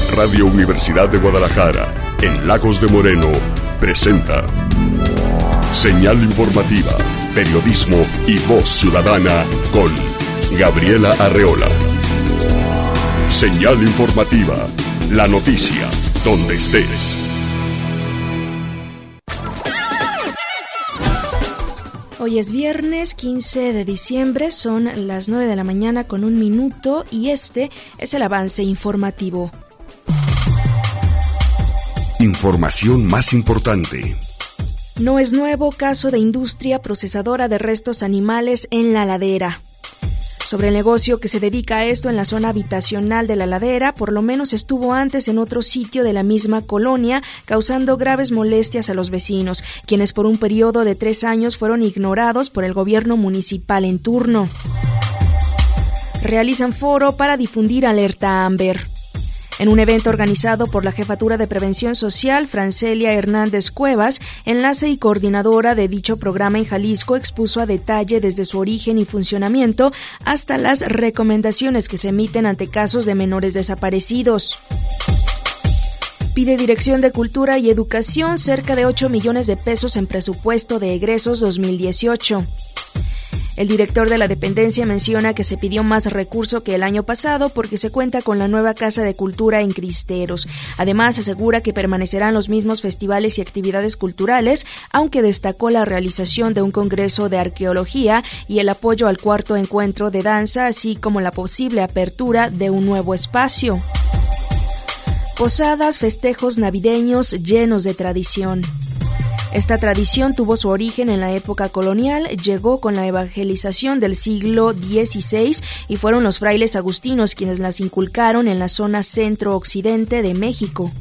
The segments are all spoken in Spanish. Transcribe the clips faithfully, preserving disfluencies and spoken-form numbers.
Radio Universidad de Guadalajara, en Lagos de Moreno, presenta Señal Informativa, periodismo y voz ciudadana con Gabriela Arreola. Señal Informativa, la noticia, donde estés. Hoy es viernes quince de diciembre, son las nueve de la mañana con un minuto y este es el avance informativo. Información más importante. No es nuevo caso de industria procesadora de restos animales en La Ladera. Sobre el negocio que se dedica a esto en la zona habitacional de La Ladera, por lo menos estuvo antes en otro sitio de la misma colonia, causando graves molestias a los vecinos, quienes por un periodo de tres años fueron ignorados por el gobierno municipal en turno. Realizan foro para difundir alerta Amber. En un evento organizado por la Jefatura de Prevención Social, Francelia Hernández Cuevas, enlace y coordinadora de dicho programa en Jalisco, expuso a detalle desde su origen y funcionamiento hasta las recomendaciones que se emiten ante casos de menores desaparecidos. Pide Dirección de Cultura y Educación cerca de ocho millones de pesos en presupuesto de egresos dos mil dieciocho. El director de la dependencia menciona que se pidió más recurso que el año pasado porque se cuenta con la nueva Casa de Cultura en Cristeros. Además, asegura que permanecerán los mismos festivales y actividades culturales, aunque destacó la realización de un congreso de arqueología y el apoyo al cuarto encuentro de danza, así como la posible apertura de un nuevo espacio. Posadas, festejos navideños llenos de tradición. Esta tradición tuvo su origen en la época colonial, llegó con la evangelización del siglo dieciséis y fueron los frailes agustinos quienes las inculcaron en la zona centro-occidente de México.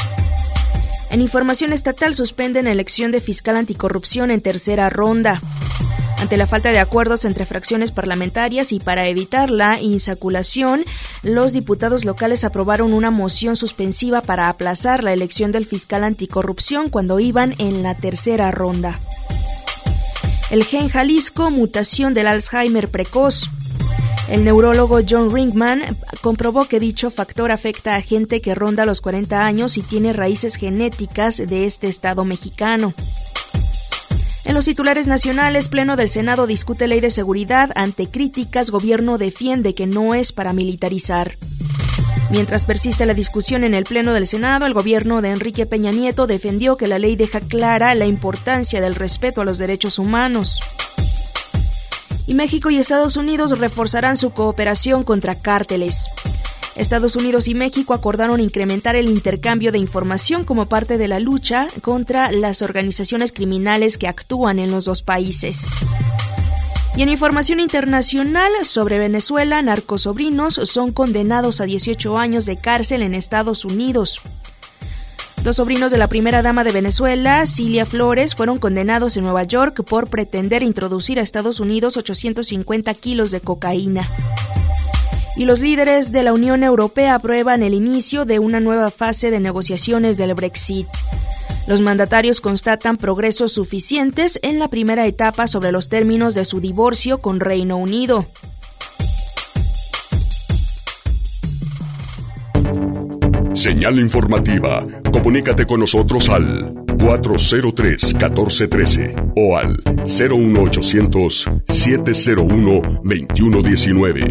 En información estatal, suspenden elección de fiscal anticorrupción en tercera ronda. Ante la falta de acuerdos entre fracciones parlamentarias y para evitar la insaculación, los diputados locales aprobaron una moción suspensiva para aplazar la elección del fiscal anticorrupción cuando iban en la tercera ronda. El Gen Jalisco, mutación del Alzheimer precoz. El neurólogo John Ringman comprobó que dicho factor afecta a gente que ronda los cuarenta años y tiene raíces genéticas de este estado mexicano. En los titulares nacionales, Pleno del Senado discute ley de seguridad. Ante críticas, gobierno defiende que no es para militarizar. Mientras persiste la discusión en el Pleno del Senado, el gobierno de Enrique Peña Nieto defendió que la ley deja clara la importancia del respeto a los derechos humanos. Y México y Estados Unidos reforzarán su cooperación contra cárteles. Estados Unidos y México acordaron incrementar el intercambio de información como parte de la lucha contra las organizaciones criminales que actúan en los dos países. Y en información internacional sobre Venezuela, narcosobrinos son condenados a dieciocho años de cárcel en Estados Unidos. Dos sobrinos de la primera dama de Venezuela, Cilia Flores, fueron condenados en Nueva York por pretender introducir a Estados Unidos ochocientos cincuenta kilos de cocaína. Y los líderes de la Unión Europea aprueban el inicio de una nueva fase de negociaciones del Brexit. Los mandatarios constatan progresos suficientes en la primera etapa sobre los términos de su divorcio con Reino Unido. Señal Informativa. Comunícate con nosotros al cuatro cero tres, uno cuatro uno tres o al cero uno ochocientos, siete cero uno, veintiuno diecinueve.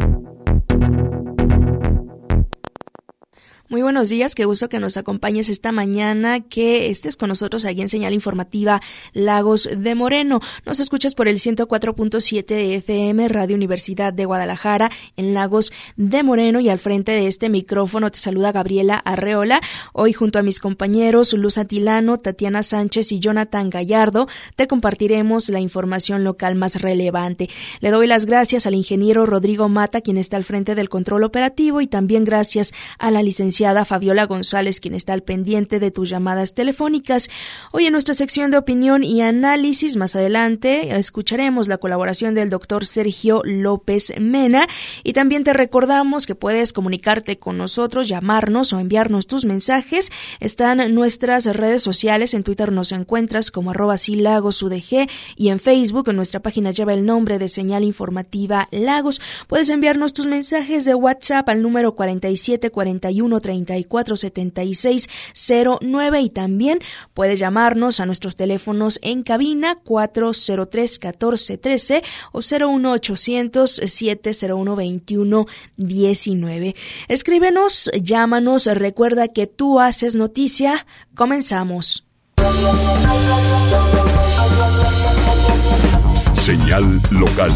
Muy buenos días, qué gusto que nos acompañes esta mañana, que estés con nosotros aquí en Señal Informativa Lagos de Moreno. Nos escuchas por el ciento cuatro punto siete de F M, Radio Universidad de Guadalajara, en Lagos de Moreno, y al frente de este micrófono te saluda Gabriela Arreola. Hoy junto a mis compañeros Luz Atilano, Tatiana Sánchez y Jonathan Gallardo, te compartiremos la información local más relevante. Le doy las gracias al ingeniero Rodrigo Mata, quien está al frente del control operativo, y también gracias a la licenciada Fabiola González, quien está al pendiente de tus llamadas telefónicas. Hoy en nuestra sección de opinión y análisis, más adelante, escucharemos la colaboración del doctor Sergio López Mena, y también te recordamos que puedes comunicarte con nosotros, llamarnos o enviarnos tus mensajes. Están nuestras redes sociales. En Twitter nos encuentras como arroba silagosudg, y en Facebook en nuestra página lleva el nombre de Señal Informativa Lagos. Puedes enviarnos tus mensajes de WhatsApp al número cuarenta y siete cuarenta y uno treinta y cuatro setenta y seis cero nueve y también puedes llamarnos a nuestros teléfonos en cabina cuatro cero tres catorce trece o cero uno ochocientos siete cero uno veintiuno diecinueve. Escríbenos, llámanos, recuerda que tú haces noticia. Comenzamos. Señal local.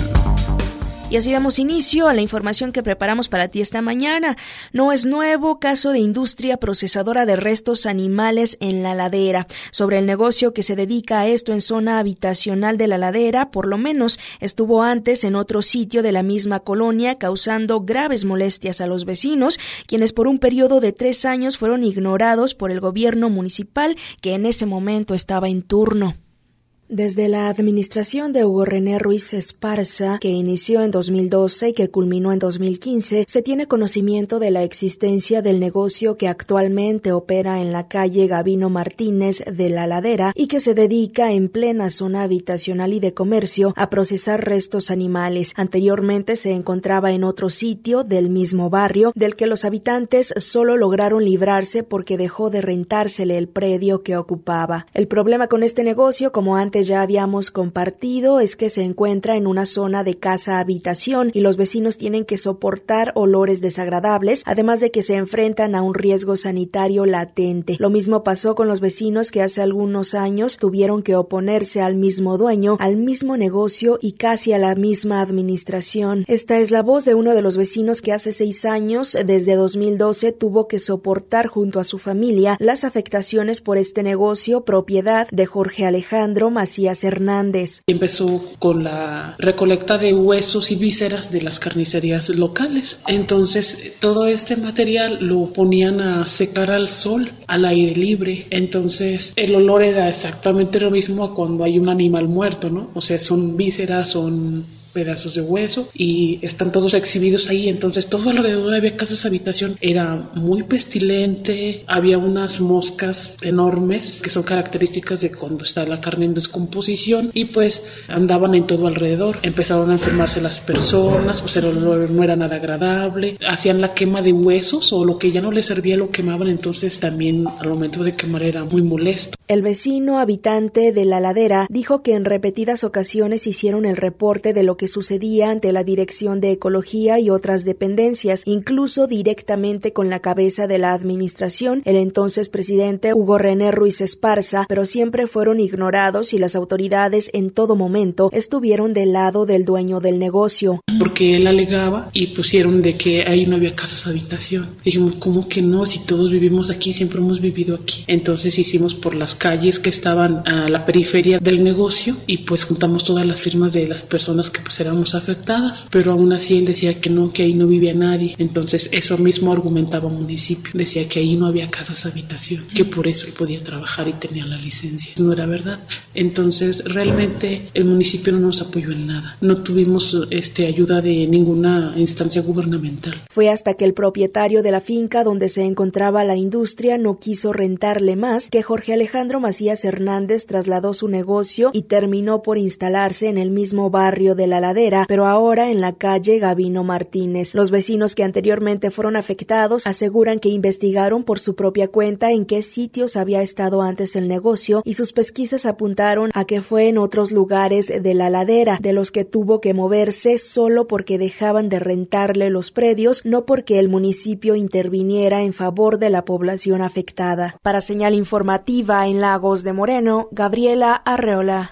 Y así damos inicio a la información que preparamos para ti esta mañana. No es nuevo caso de industria procesadora de restos animales en La Ladera. Sobre el negocio que se dedica a esto en zona habitacional de La Ladera, por lo menos estuvo antes en otro sitio de la misma colonia, causando graves molestias a los vecinos, quienes por un periodo de tres años fueron ignorados por el gobierno municipal que en ese momento estaba en turno. Desde la administración de Hugo René Ruiz Esparza, que inició en dos mil doce y que culminó en dos mil quince, se tiene conocimiento de la existencia del negocio que actualmente opera en la calle Gabino Martínez de La Ladera y que se dedica en plena zona habitacional y de comercio a procesar restos animales. Anteriormente se encontraba en otro sitio del mismo barrio, del que los habitantes solo lograron librarse porque dejó de rentársele el predio que ocupaba. El problema con este negocio, como antes ya habíamos compartido, es que se encuentra en una zona de casa-habitación y los vecinos tienen que soportar olores desagradables, además de que se enfrentan a un riesgo sanitario latente. Lo mismo pasó con los vecinos que hace algunos años tuvieron que oponerse al mismo dueño, al mismo negocio y casi a la misma administración. Esta es la voz de uno de los vecinos que hace seis años, desde dos mil doce, tuvo que soportar junto a su familia las afectaciones por este negocio, propiedad de Jorge Alejandro Macías Hernández. Empezó con la recolecta de huesos y vísceras de las carnicerías locales. Entonces, todo este material lo ponían a secar al sol, al aire libre. Entonces, el olor era exactamente lo mismo a cuando hay un animal muerto, ¿no? O sea, son vísceras, son pedazos de hueso y están todos exhibidos ahí. Entonces todo alrededor había casas habitación, era muy pestilente, había unas moscas enormes que son características de cuando está la carne en descomposición y pues andaban en todo alrededor. Empezaron a enfermarse las personas, pues el olor no era nada agradable, hacían la quema de huesos o lo que ya no les servía lo quemaban, entonces también al momento de quemar era muy molesto. El vecino habitante de La Ladera dijo que en repetidas ocasiones hicieron el reporte de lo que sucedía ante la Dirección de Ecología y otras dependencias, incluso directamente con la cabeza de la administración, el entonces presidente Hugo René Ruiz Esparza, pero siempre fueron ignorados y las autoridades en todo momento estuvieron del lado del dueño del negocio. Porque él alegaba y pusieron de que ahí no había casas habitación. Dijimos, ¿cómo que no? Si todos vivimos aquí, siempre hemos vivido aquí. Entonces hicimos por las calles que estaban a la periferia del negocio y pues juntamos todas las firmas de las personas que pues éramos afectadas, pero aún así él decía que no, que ahí no vivía nadie. Entonces eso mismo argumentaba el municipio, decía que ahí no había casas habitación, que por eso él podía trabajar y tenía la licencia. No era verdad. Entonces realmente el municipio no nos apoyó en nada, no tuvimos este ayuda de ninguna instancia gubernamental. Fue hasta que el propietario de la finca donde se encontraba la industria no quiso rentarle más que Jorge Alejandro Macías Hernández trasladó su negocio y terminó por instalarse en el mismo barrio de La Ladera, pero ahora en la calle Gabino Martínez. Los vecinos que anteriormente fueron afectados aseguran que investigaron por su propia cuenta en qué sitios había estado antes el negocio y sus pesquisas apuntaron a que fue en otros lugares de La Ladera, de los que tuvo que moverse solo porque dejaban de rentarle los predios, no porque el municipio interviniera en favor de la población afectada. Para Señal Informativa en Lagos de Moreno, Gabriela Arreola.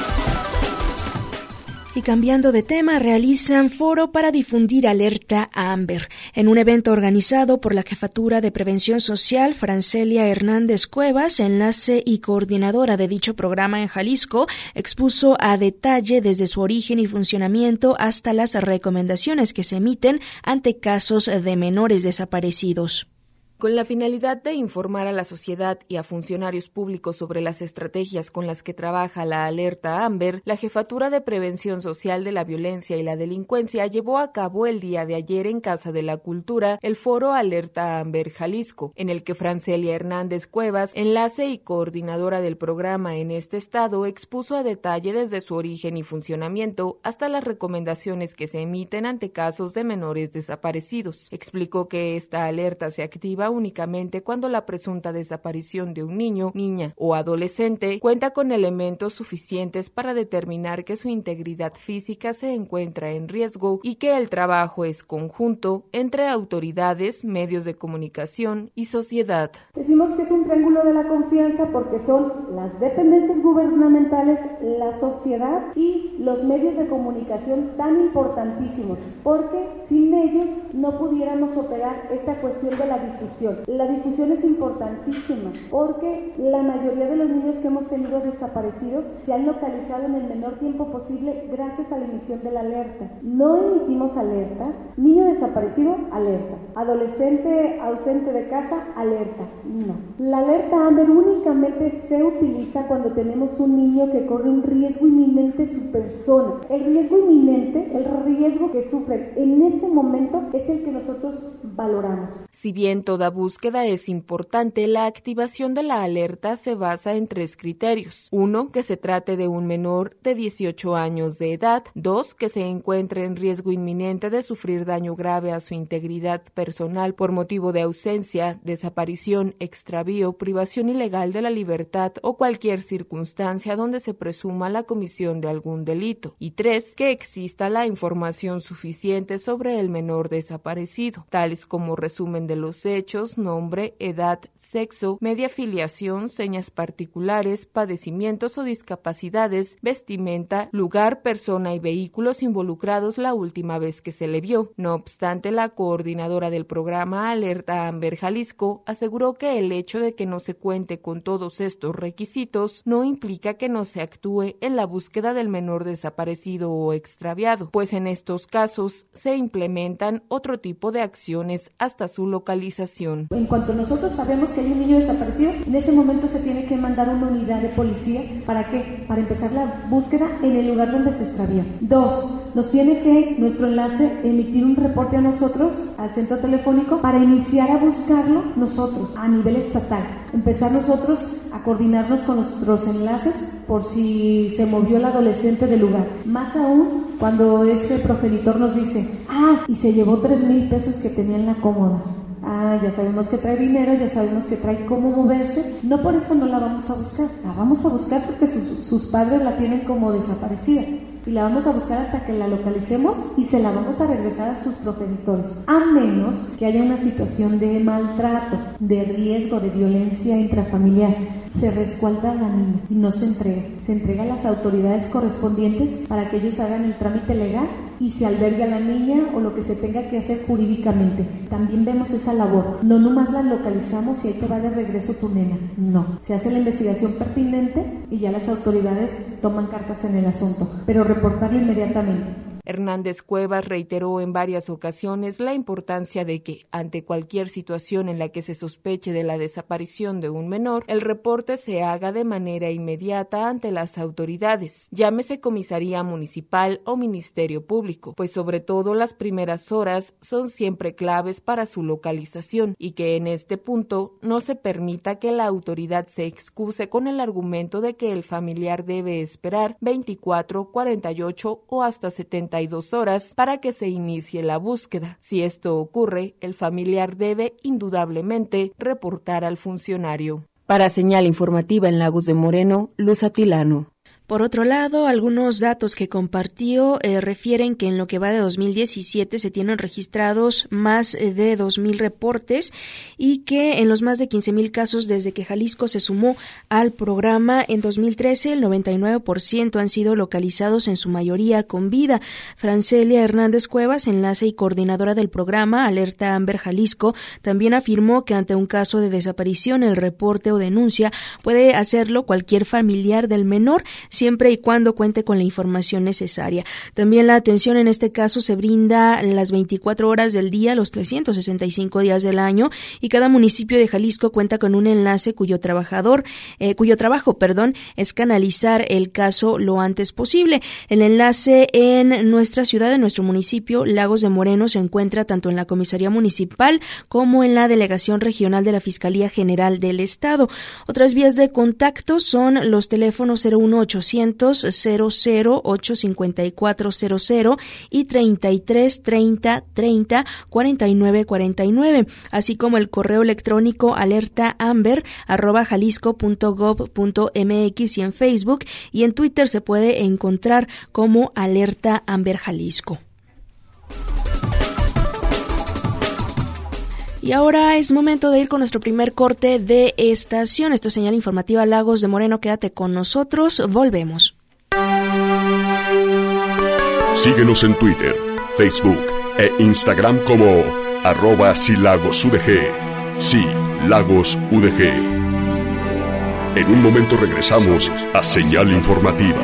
Y cambiando de tema, realizan foro para difundir alerta Amber. En un evento organizado por la Jefatura de Prevención Social, Francelia Hernández Cuevas, enlace y coordinadora de dicho programa en Jalisco, expuso a detalle desde su origen y funcionamiento hasta las recomendaciones que se emiten ante casos de menores desaparecidos. Con la finalidad de informar a la sociedad y a funcionarios públicos sobre las estrategias con las que trabaja la alerta Amber, la Jefatura de Prevención Social de la Violencia y la Delincuencia llevó a cabo el día de ayer en Casa de la Cultura el foro Alerta Amber Jalisco, en el que Francelia Hernández Cuevas, enlace y coordinadora del programa en este estado, expuso a detalle desde su origen y funcionamiento hasta las recomendaciones que se emiten ante casos de menores desaparecidos. Explicó que esta alerta se activa únicamente cuando la presunta desaparición de un niño, niña o adolescente cuenta con elementos suficientes para determinar que su integridad física se encuentra en riesgo y que el trabajo es conjunto entre autoridades, medios de comunicación y sociedad. Decimos que es un triángulo de la confianza porque son las dependencias gubernamentales, la sociedad y los medios de comunicación tan importantísimos, porque sin ellos no pudiéramos operar esta cuestión de la difusión. La difusión es importantísima porque la mayoría de los niños que hemos tenido desaparecidos se han localizado en el menor tiempo posible gracias a la emisión de la alerta. No emitimos alertas, niño desaparecido, alerta, adolescente ausente de casa, alerta, no. La alerta AMBER únicamente se utiliza cuando tenemos un niño que corre un riesgo inminente su persona. El riesgo inminente, el riesgo que sufre en ese momento es el que nosotros valoramos. Si bien toda búsqueda es importante, la activación de la alerta se basa en tres criterios. Uno, que se trate de un menor de dieciocho años de edad. Dos, que se encuentre en riesgo inminente de sufrir daño grave a su integridad personal por motivo de ausencia, desaparición, extravío, privación ilegal de la libertad o cualquier circunstancia donde se presuma la comisión de algún delito. Y tres, que exista la información suficiente sobre el menor desaparecido, tales como resumen de los hechos, nombre, edad, sexo, media filiación, señas particulares, padecimientos o discapacidades, vestimenta, lugar, persona y vehículos involucrados la última vez que se le vio. No obstante, la coordinadora del programa Alerta AMBER Jalisco aseguró que el hecho de que no se cuente con todos estos requisitos no implica que no se actúe en la búsqueda del menor desaparecido o extraviado, pues en estos casos se implementan otro tipo de acciones hasta su localización. En cuanto nosotros sabemos que hay un niño desaparecido, en ese momento se tiene que mandar una unidad de policía. ¿Para qué? Para empezar la búsqueda en el lugar donde se extravió. Dos, nos tiene que nuestro enlace emitir un reporte a nosotros, al centro telefónico, para iniciar a buscarlo nosotros a nivel estatal. Empezar nosotros a coordinarnos con nuestros enlaces por si se movió el adolescente del lugar. Más aún cuando ese progenitor nos dice, ah, y se llevó tres mil pesos que tenía en la cómoda. Ah, ya sabemos que trae dinero, ya sabemos que trae cómo moverse. No por eso no la vamos a buscar. La vamos a buscar porque sus, sus padres la tienen como desaparecida. Y la vamos a buscar hasta que la localicemos y se la vamos a regresar a sus progenitores. A menos que haya una situación de maltrato, de riesgo, de violencia intrafamiliar. Se resguarda a la niña y no se entrega. Se entrega a las autoridades correspondientes para que ellos hagan el trámite legal y se albergue a la niña o lo que se tenga que hacer jurídicamente. También vemos esa labor. No nomás la localizamos y ahí te va de regreso tu nena. No. Se hace la investigación pertinente y ya las autoridades toman cartas en el asunto. Pero reportarlo inmediatamente. Hernández Cuevas reiteró en varias ocasiones la importancia de que, ante cualquier situación en la que se sospeche de la desaparición de un menor, el reporte se haga de manera inmediata ante las autoridades, llámese comisaría municipal o ministerio público, pues sobre todo las primeras horas son siempre claves para su localización y que en este punto no se permita que la autoridad se excuse con el argumento de que el familiar debe esperar veinticuatro, cuarenta y ocho o hasta setenta y dos horas para que se inicie la búsqueda. Si esto ocurre, el familiar debe indudablemente reportar al funcionario. Para Señal Informativa en Lagos de Moreno, Luz Atilano. Por otro lado, algunos datos que compartió eh, refieren que en lo que va de dos mil diecisiete se tienen registrados más de dos mil reportes y que en los más de quince mil casos desde que Jalisco se sumó al programa en dos mil trece, el noventa y nueve por ciento han sido localizados, en su mayoría con vida. Francelia Hernández Cuevas, enlace y coordinadora del programa Alerta AMBER Jalisco, también afirmó que ante un caso de desaparición, el reporte o denuncia puede hacerlo cualquier familiar del menor, siempre y cuando cuente con la información necesaria. También la atención en este caso se brinda las veinticuatro horas del día, los trescientos sesenta y cinco días del año, y cada municipio de Jalisco cuenta con un enlace cuyo trabajador, eh, cuyo trabajo, perdón, es canalizar el caso lo antes posible. El enlace en nuestra ciudad, en nuestro municipio, Lagos de Moreno, se encuentra tanto en la comisaría municipal como en la delegación regional de la Fiscalía General del Estado. Otras vías de contacto son los teléfonos cero uno ochocientos ochocientos cero cero ocho cinco cuatro cero cero y treinta y tres treinta treinta cuarenta y nueve cuarenta y nueve, así como el correo electrónico alerta amber arroba jalisco punto gob punto mx y en Facebook y en Twitter se puede encontrar como Alerta Amber Jalisco. Y ahora es momento de ir con nuestro primer corte de estación. Esto es Señal Informativa Lagos de Moreno. Quédate con nosotros. Volvemos. Síguenos en Twitter, Facebook e Instagram como arroba silagosudg. Sí, Lagos U D G. En un momento regresamos a Señal Informativa.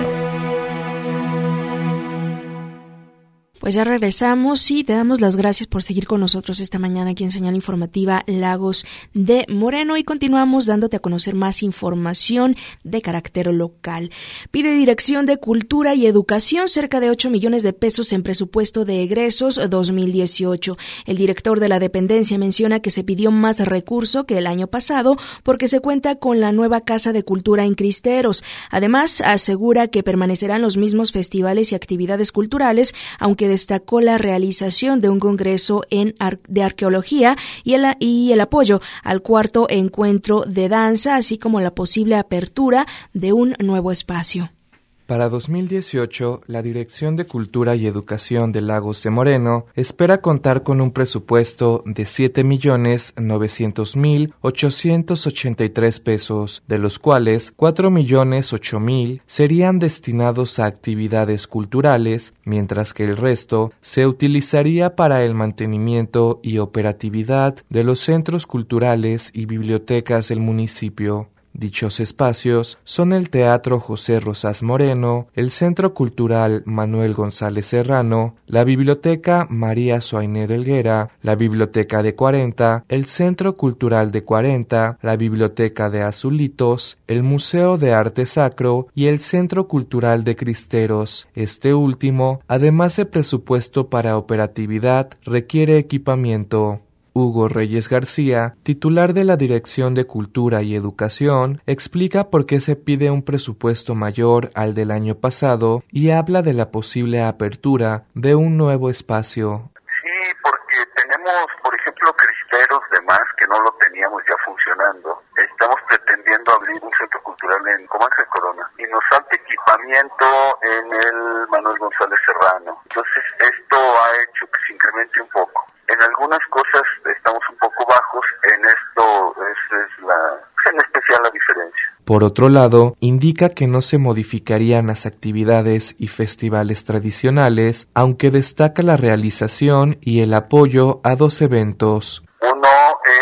Pues ya regresamos y te damos las gracias por seguir con nosotros esta mañana aquí en Señal Informativa Lagos de Moreno y continuamos dándote a conocer más información de carácter local. Pide Dirección de Cultura y Educación cerca de ocho millones de pesos en presupuesto de egresos dos mil dieciocho. El director de la dependencia menciona que se pidió más recurso que el año pasado porque se cuenta con la nueva Casa de Cultura en Cristeros. Además, asegura que permanecerán los mismos festivales y actividades culturales, aunque destacó la realización de un congreso en ar- de arqueología y el, y el apoyo al cuarto encuentro de danza, así como la posible apertura de un nuevo espacio. Para dos mil dieciocho, la Dirección de Cultura y Educación de Lagos de Moreno espera contar con un presupuesto de siete millones novecientos mil ochocientos ochenta y tres pesos, de los cuales cuatro millones ocho mil serían destinados a actividades culturales, mientras que el resto se utilizaría para el mantenimiento y operatividad de los centros culturales y bibliotecas del municipio. Dichos espacios son el Teatro José Rosas Moreno, el Centro Cultural Manuel González Serrano, la Biblioteca María Soainé de Helguera, la Biblioteca de cuarenta, el Centro Cultural de cuarenta, la Biblioteca de Azulitos, el Museo de Arte Sacro y el Centro Cultural de Cristeros. Este último, además de presupuesto para operatividad, requiere equipamiento. Hugo Reyes García, titular de la Dirección de Cultura y Educación, explica por qué se pide un presupuesto mayor al del año pasado y habla de la posible apertura de un nuevo espacio. Sí, porque tenemos, por ejemplo, Cristeros de más, que no lo teníamos ya funcionando. Estamos pretendiendo abrir un centro cultural en Comanche Corona y nos falta equipamiento en el Manuel González Serrano. Entonces, esto ha hecho que se incremente un poco. En algunas cosas estamos un poco bajos, en esto es, es la, en especial la diferencia. Por otro lado, indica que no se modificarían las actividades y festivales tradicionales, aunque destaca la realización y el apoyo a dos eventos. Uno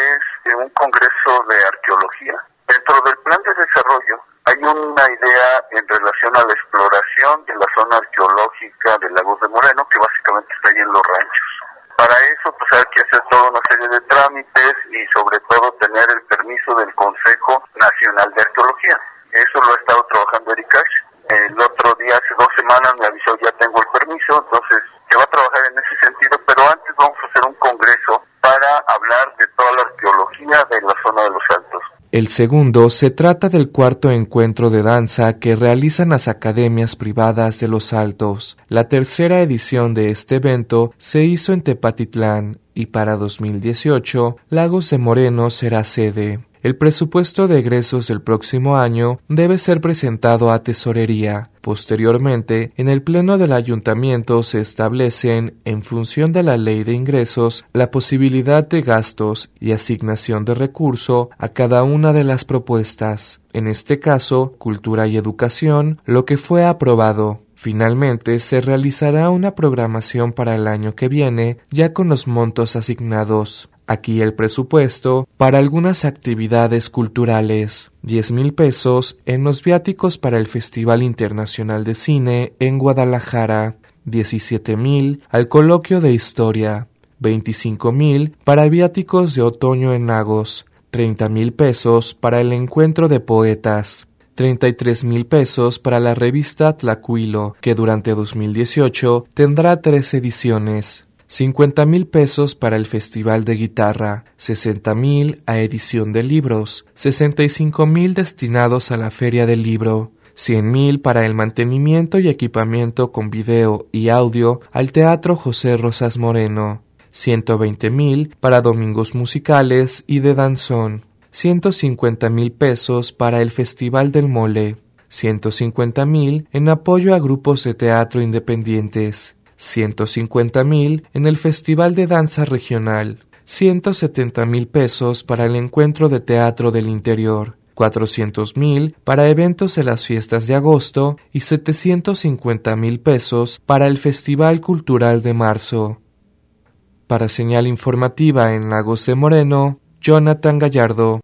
es un congreso de arqueología. Dentro del plan de desarrollo hay una idea en relación a la exploración de la zona arqueológica de Lagos de Moreno, que básicamente está ahí en los ranchos. Para eso, pues hay que hacer toda una serie de trámites y sobre todo tener el permiso del Consejo Nacional de Arqueología. Eso lo ha estado trabajando Erikash. El otro día, hace dos semanas, me avisó, ya tengo el permiso, entonces se va a trabajar en ese sentido, pero antes vamos a hacer un congreso para hablar de toda la arqueología de la zona de los Altos. El segundo se trata del cuarto encuentro de danza que realizan las academias privadas de Los Altos. La tercera edición de este evento se hizo en Tepatitlán y para dos mil dieciocho Lagos de Moreno será sede. El presupuesto de egresos del próximo año debe ser presentado a Tesorería. Posteriormente, en el Pleno del Ayuntamiento se establecen, en función de la Ley de Ingresos, la posibilidad de gastos y asignación de recurso a cada una de las propuestas. En este caso, Cultura y Educación, lo que fue aprobado. Finalmente, se realizará una programación para el año que viene, ya con los montos asignados. Aquí el presupuesto para algunas actividades culturales, diez mil pesos en los viáticos para el Festival Internacional de Cine en Guadalajara, diecisiete mil al Coloquio de Historia, veinticinco mil para viáticos de otoño en Lagos, treinta mil pesos para el Encuentro de Poetas, treinta y tres mil pesos para la revista Tlacuilo, que durante dos mil dieciocho tendrá tres ediciones, cincuenta mil pesos para el Festival de Guitarra, sesenta mil a edición de libros, sesenta y cinco mil destinados a la Feria del Libro, cien mil para el mantenimiento y equipamiento con video y audio al Teatro José Rosas Moreno, ciento veinte mil para domingos musicales y de danzón, ciento cincuenta mil pesos para el Festival del Mole, ciento cincuenta mil en apoyo a grupos de teatro independientes, ciento cincuenta mil en el Festival de Danza Regional, ciento setenta mil pesos para el Encuentro de Teatro del Interior, cuatrocientos mil para eventos de las fiestas de agosto y setecientos cincuenta mil pesos para el Festival Cultural de marzo. Para Señal Informativa en Lagos de Moreno, Jonathan Gallardo.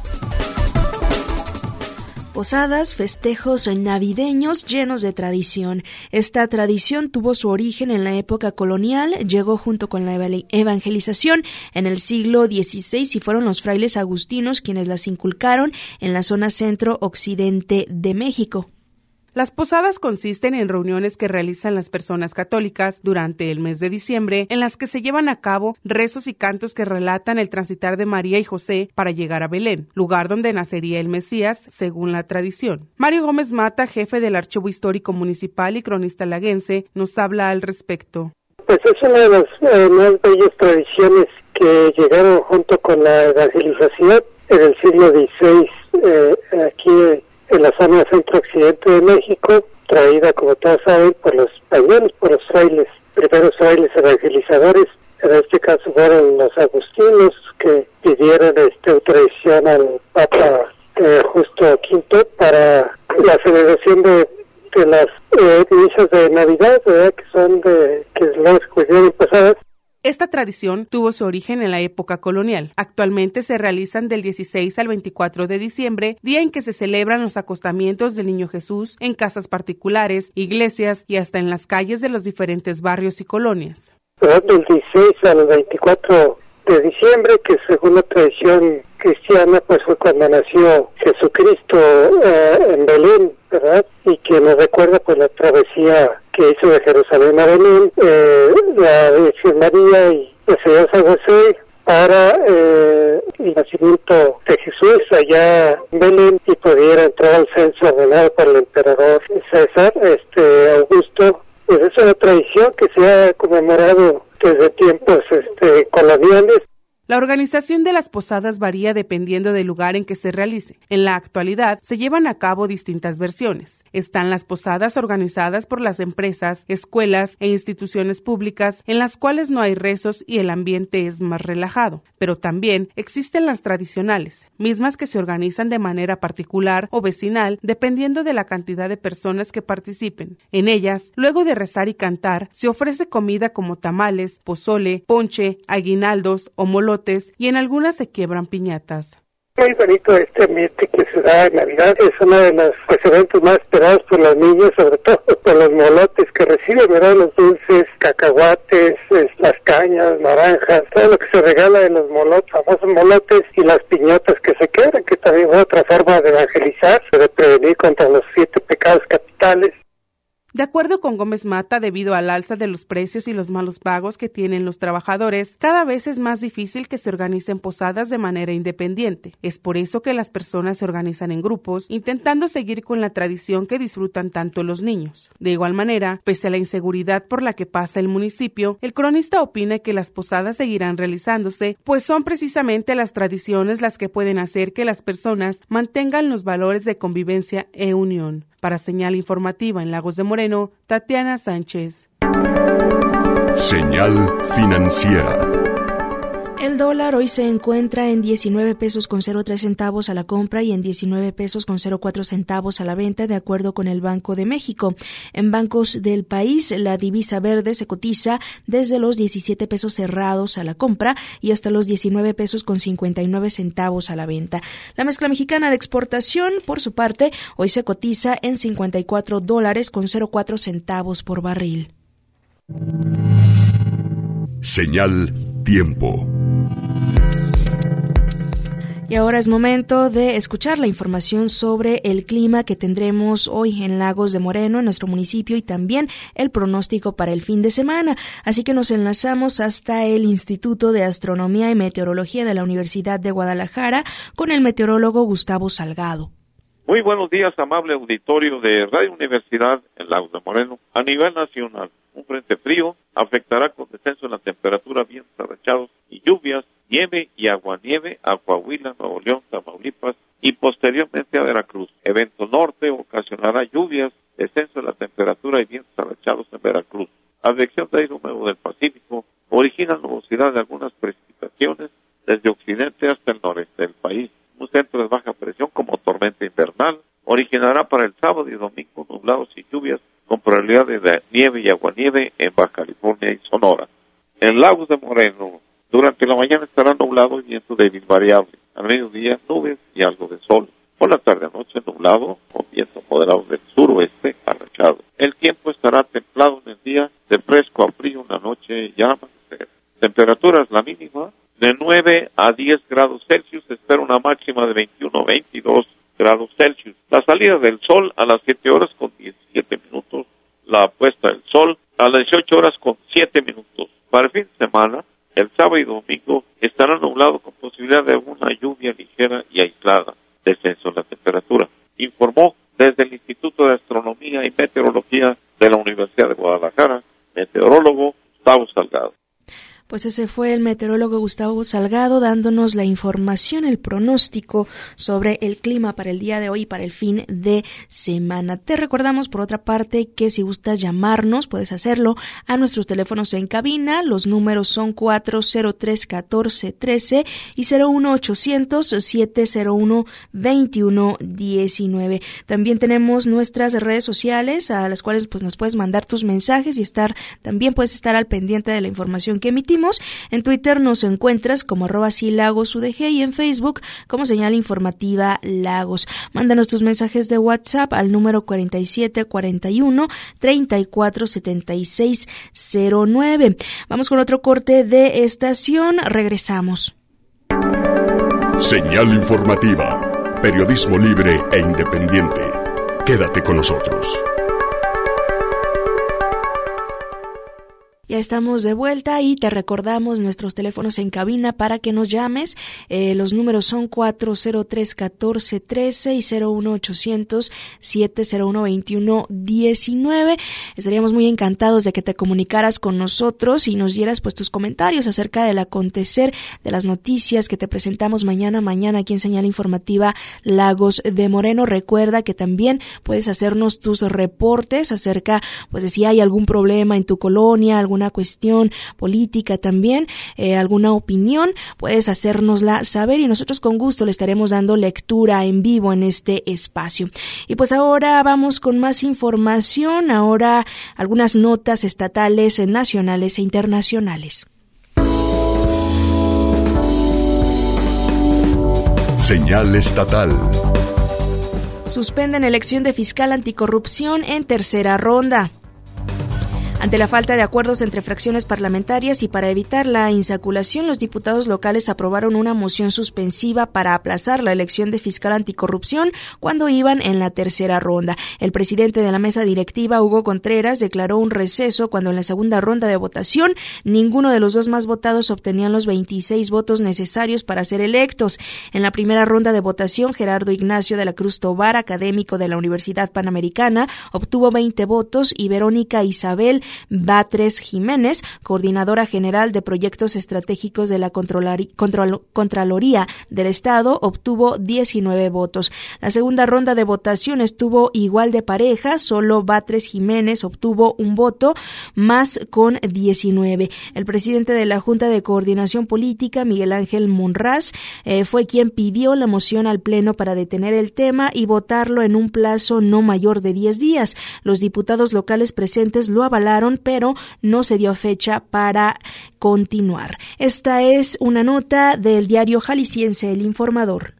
Posadas, festejos navideños llenos de tradición. Esta tradición tuvo su origen en la época colonial, llegó junto con la evangelización en el siglo dieciséis y fueron los frailes agustinos quienes las inculcaron en la zona centro-occidente de México. Las posadas consisten en reuniones que realizan las personas católicas durante el mes de diciembre, en las que se llevan a cabo rezos y cantos que relatan el transitar de María y José para llegar a Belén, lugar donde nacería el Mesías, según la tradición. Mario Gómez Mata, jefe del Archivo Histórico Municipal y cronista laguense, nos habla al respecto. Pues es una de las eh, más bellas tradiciones que llegaron junto con la evangelización en el siglo dieciséis, eh, aquí en la zona centro-occidente de México, traída, como todos saben, por los españoles, por los frailes, primeros frailes evangelizadores. En este caso fueron los agustinos que pidieron este, autorización al Papa eh, Justo Quinto para la celebración de, de las eh, misas de Navidad, ¿verdad? que son de que las ocurrieron pasadas. Esta tradición tuvo su origen en la época colonial. Actualmente se realizan del dieciséis al veinticuatro de diciembre, día en que se celebran los acostamientos del Niño Jesús en casas particulares, iglesias y hasta en las calles de los diferentes barrios y colonias. Del dieciséis al veinticuatro de diciembre, que según la tradición cristiana, pues fue cuando nació Jesucristo eh, en Belén, ¿verdad? Y que nos recuerda pues la travesía que hizo de Jerusalén a Belén, eh, la Virgen María y el Señor San José para eh, el nacimiento de Jesús allá en Belén y pudiera entrar al censo ordenado por el emperador César, este Augusto. Pues es una tradición que se ha conmemorado desde tiempos este, coloniales. La organización de las posadas varía dependiendo del lugar en que se realice. En la actualidad se llevan a cabo distintas versiones. Están las posadas organizadas por las empresas, escuelas e instituciones públicas en las cuales no hay rezos y el ambiente es más relajado. Pero también existen las tradicionales, mismas que se organizan de manera particular o vecinal dependiendo de la cantidad de personas que participen. En ellas, luego de rezar y cantar, se ofrece comida como tamales, pozole, ponche, aguinaldos o molotes, y en algunas se quiebran piñatas. Muy bonito este ambiente que se da en Navidad. Es uno de los pues, eventos más esperados por los niños, sobre todo por los molotes que reciben, ¿verdad? Los dulces, cacahuates, las cañas, naranjas, todo lo que se regala de los molotes, famosos molotes, y las piñatas que se quebran, que también es otra forma de evangelizar, de prevenir contra los siete pecados capitales. De acuerdo con Gómez Mata, debido al alza de los precios y los malos pagos que tienen los trabajadores, cada vez es más difícil que se organicen posadas de manera independiente. Es por eso que las personas se organizan en grupos, intentando seguir con la tradición que disfrutan tanto los niños. De igual manera, pese a la inseguridad por la que pasa el municipio, el cronista opina que las posadas seguirán realizándose, pues son precisamente las tradiciones las que pueden hacer que las personas mantengan los valores de convivencia e unión. Para Señal Informativa en Lagos de Moreno, Tatiana Sánchez. Señal financiera. El dólar hoy se encuentra en diecinueve pesos con cero tres centavos a la compra y en diecinueve pesos con cero cuatro centavos a la venta, de acuerdo con el Banco de México. En bancos del país, la divisa verde se cotiza desde los diecisiete pesos cerrados a la compra y hasta los diecinueve pesos con cincuenta y nueve centavos a la venta. La mezcla mexicana de exportación, por su parte, hoy se cotiza en cincuenta y cuatro dólares con cero cuatro centavos por barril. Señal Tiempo. Y ahora es momento de escuchar la información sobre el clima que tendremos hoy en Lagos de Moreno, en nuestro municipio, y también el pronóstico para el fin de semana. Así que nos enlazamos hasta el Instituto de Astronomía y Meteorología de la Universidad de Guadalajara con el meteorólogo Gustavo Salgado. Muy buenos días, amable auditorio de Radio Universidad en Lagos de Moreno. A nivel nacional, un frente frío afectará con descenso en la temperatura, vientos arrachados y lluvias, nieve y aguanieve a Coahuila, Nuevo León, Tamaulipas y posteriormente a Veracruz. Evento norte ocasionará lluvias, descenso en la temperatura y vientos arrachados en Veracruz. Advección de aire húmedo del Pacífico origina nubosidad de algunas precipitaciones desde occidente hasta el noreste del país. Un centro de baja presión como tormenta invernal originará para el sábado y domingo nublados y lluvias con probabilidad de nieve y aguanieve en Baja California y Sonora. En Lagos de Moreno, durante la mañana estará nublado y viento débil variable. Al mediodía, nubes y algo de sol. Por la tarde-noche, nublado con viento moderado del suroeste arrachado. El tiempo estará templado en el día, de fresco a frío en la noche y al amanecer. Temperaturas, la mínima de nueve a diez grados Celsius, se espera una máxima de veintiuno a veintidós grados Celsius. La salida del sol a las siete horas con diecisiete minutos, la puesta del sol a las dieciocho horas con siete minutos. Para el fin de semana, el sábado y domingo estará nublado con posibilidad de alguna lluvia ligera y aislada. Descenso en la temperatura. Informó desde el Instituto de Astronomía y Meteorología de la Universidad de Guadalajara, meteorólogo Gustavo Salgado. Pues ese fue el meteorólogo Gustavo Salgado dándonos la información, el pronóstico sobre el clima para el día de hoy y para el fin de semana. Te recordamos, por otra parte, que si gustas llamarnos, puedes hacerlo a nuestros teléfonos en cabina. Los números son cuatro cero tres, catorce, trece y cero uno ochocientos, siete cero uno, veintiuno diecinueve. También tenemos nuestras redes sociales a las cuales pues nos puedes mandar tus mensajes y estar también puedes estar al pendiente de la información que emitimos. En Twitter nos encuentras como arroba sí Lagos U D G y en Facebook como Señal Informativa Lagos. Mándanos tus mensajes de WhatsApp al número cuarenta y siete cuarenta y uno, treinta y cuatro setenta y seis cero nueve. Vamos con otro corte de estación. Regresamos. Señal Informativa. Periodismo libre e independiente. Quédate con nosotros. Ya estamos de vuelta y te recordamos nuestros teléfonos en cabina para que nos llames. Eh, los números son cuatro cero tres, catorce, trece y cero uno ochocientos, siete cero uno, veintiuno diecinueve. Estaríamos muy encantados de que te comunicaras con nosotros y nos dieras pues tus comentarios acerca del acontecer de las noticias que te presentamos mañana, mañana aquí en Señal Informativa Lagos de Moreno. Recuerda que también puedes hacernos tus reportes acerca pues de si hay algún problema en tu colonia, alguna cuestión política también, eh, alguna opinión, puedes hacérnosla saber y nosotros con gusto le estaremos dando lectura en vivo en este espacio. Y pues ahora vamos con más información, ahora algunas notas estatales, nacionales e internacionales. Señal estatal. Suspenden elección de fiscal anticorrupción en tercera ronda. Ante la falta de acuerdos entre fracciones parlamentarias y para evitar la insaculación, los diputados locales aprobaron una moción suspensiva para aplazar la elección de fiscal anticorrupción cuando iban en la tercera ronda. El presidente de la mesa directiva, Hugo Contreras, declaró un receso cuando en la segunda ronda de votación ninguno de los dos más votados obtenían los veintiséis votos necesarios para ser electos. En la primera ronda de votación, Gerardo Ignacio de la Cruz Tobar, académico de la Universidad Panamericana, obtuvo veinte votos y Verónica Isabel Batres Jiménez, coordinadora general de proyectos estratégicos de la Controlari- Control- Contraloría del Estado, obtuvo diecinueve votos. La segunda ronda de votación estuvo igual de pareja, solo Batres Jiménez obtuvo un voto más con diecinueve. El presidente de la Junta de Coordinación Política, Miguel Ángel Monraz, eh, fue quien pidió la moción al Pleno para detener el tema y votarlo en un plazo no mayor de diez días. Los diputados locales presentes lo avalaron, pero no se dio fecha para continuar. Esta es una nota del diario jalisciense El Informador.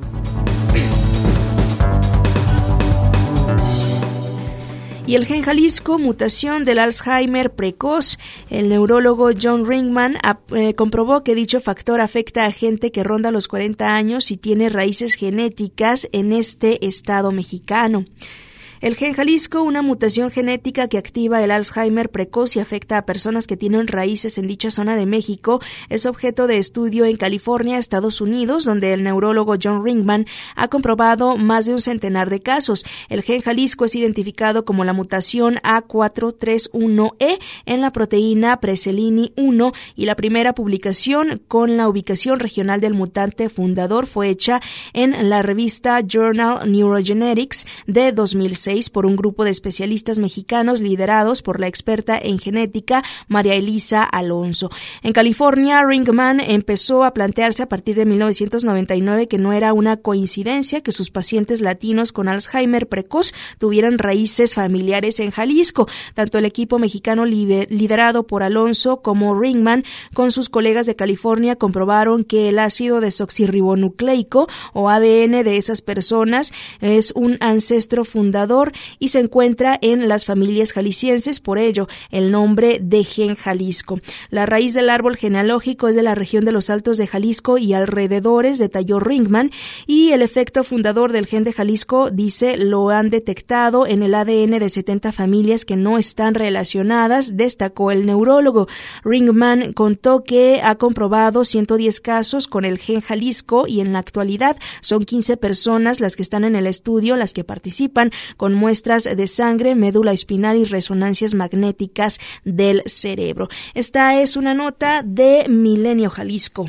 Y el Gen Jalisco, mutación del Alzheimer precoz. El neurólogo John Ringman eh, comprobó que dicho factor afecta a gente que ronda los cuarenta años y tiene raíces genéticas en este estado mexicano. El gen Jalisco, una mutación genética que activa el Alzheimer precoz y afecta a personas que tienen raíces en dicha zona de México, es objeto de estudio en California, Estados Unidos, donde el neurólogo John Ringman ha comprobado más de un centenar de casos. El gen Jalisco es identificado como la mutación A cuatro tres uno E en la proteína Preselini uno y la primera publicación con la ubicación regional del mutante fundador fue hecha en la revista Journal Neurogenetics de dos mil seis por un grupo de especialistas mexicanos liderados por la experta en genética María Elisa Alonso. En California, Ringman empezó a plantearse a partir de mil novecientos noventa y nueve que no era una coincidencia que sus pacientes latinos con Alzheimer precoz tuvieran raíces familiares en Jalisco. Tanto el equipo mexicano liderado por Alonso como Ringman con sus colegas de California comprobaron que el ácido desoxirribonucleico o A D N de esas personas es un ancestro fundador y se encuentra en las familias jaliscienses, por ello el nombre de gen Jalisco. La raíz del árbol genealógico es de la región de los Altos de Jalisco y alrededores, detalló Ringman, y el efecto fundador del gen de Jalisco, dice, lo han detectado en el A D N de setenta familias que no están relacionadas, destacó el neurólogo. Ringman contó que ha comprobado ciento diez casos con el gen Jalisco y en la actualidad son quince personas las que están en el estudio, las que participan con muestras de sangre, médula espinal y resonancias magnéticas del cerebro. Esta es una nota de Milenio Jalisco.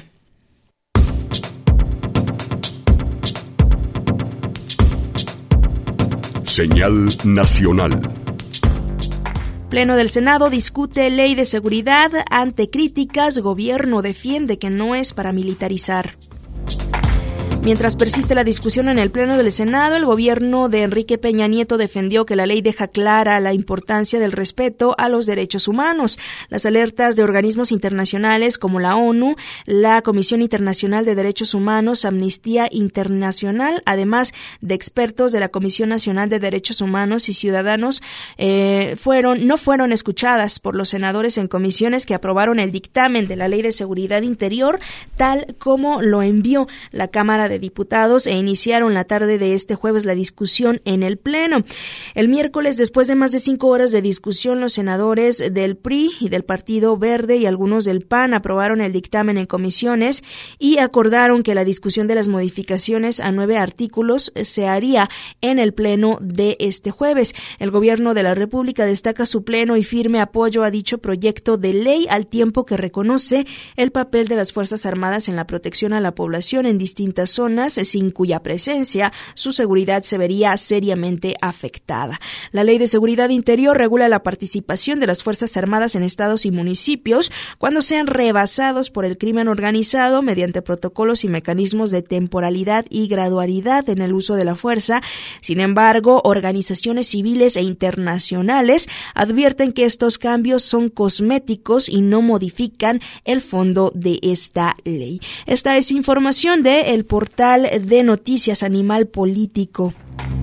Señal nacional. Pleno del Senado discute ley de seguridad ante críticas. Gobierno defiende que no es para militarizar. Mientras persiste la discusión en el Pleno del Senado, el gobierno de Enrique Peña Nieto defendió que la ley deja clara la importancia del respeto a los derechos humanos. Las alertas de organismos internacionales como la ONU, la Comisión Internacional de Derechos Humanos, Amnistía Internacional, además de expertos de la Comisión Nacional de Derechos Humanos y Ciudadanos, eh, fueron no fueron escuchadas por los senadores en comisiones que aprobaron el dictamen de la Ley de Seguridad Interior, tal como lo envió la Cámara de de Diputados e iniciaron la tarde de este jueves la discusión en el Pleno. El miércoles, después de más de cinco horas de discusión, los senadores del P R I y del Partido Verde y algunos del P A N aprobaron el dictamen en comisiones y acordaron que la discusión de las modificaciones a nueve artículos se haría en el Pleno de este jueves. El Gobierno de la República destaca su pleno y firme apoyo a dicho proyecto de ley, al tiempo que reconoce el papel de las Fuerzas Armadas en la protección a la población en distintas zonas sin cuya presencia su seguridad se vería seriamente afectada. La Ley de Seguridad Interior regula la participación de las Fuerzas Armadas en estados y municipios cuando sean rebasados por el crimen organizado mediante protocolos y mecanismos de temporalidad y gradualidad en el uso de la fuerza. Sin embargo, organizaciones civiles e internacionales advierten que estos cambios son cosméticos y no modifican el fondo de esta ley. Esta es información de el portal de noticias Animal Político.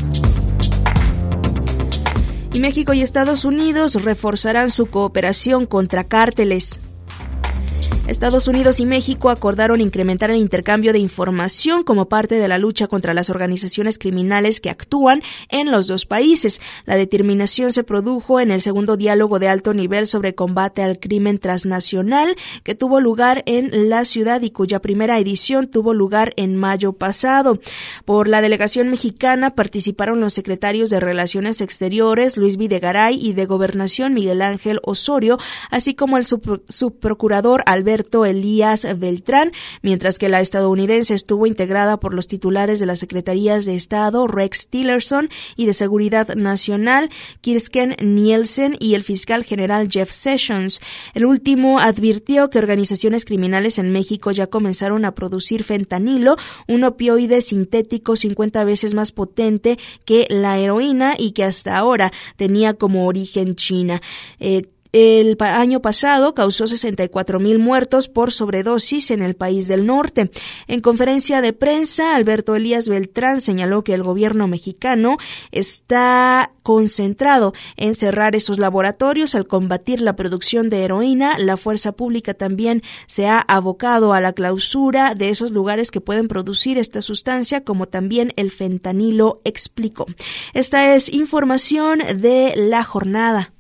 Y México y Estados Unidos reforzarán su cooperación contra cárteles. Estados Unidos y México acordaron incrementar el intercambio de información como parte de la lucha contra las organizaciones criminales que actúan en los dos países. La determinación se produjo en el segundo diálogo de alto nivel sobre combate al crimen transnacional que tuvo lugar en la ciudad y cuya primera edición tuvo lugar en mayo pasado. Por la delegación mexicana participaron los secretarios de Relaciones Exteriores Luis Videgaray y de Gobernación Miguel Ángel Osorio, así como el sub- subprocurador Alberto Elías Beltrán, mientras que la estadounidense estuvo integrada por los titulares de las Secretarías de Estado Rex Tillerson y de Seguridad Nacional Kirstjen Nielsen y el fiscal general Jeff Sessions. El último advirtió que organizaciones criminales en México ya comenzaron a producir fentanilo, un opioide sintético cincuenta veces más potente que la heroína y que hasta ahora tenía como origen China. Eh, el año pasado causó sesenta y cuatro mil muertos por sobredosis en el país del norte. En conferencia de prensa, Alberto Elías Beltrán señaló que el gobierno mexicano está concentrado en cerrar esos laboratorios al combatir la producción de heroína. La fuerza pública también se ha abocado a la clausura de esos lugares que pueden producir esta sustancia, como también el fentanilo, explicó. Esta es información de la jornada.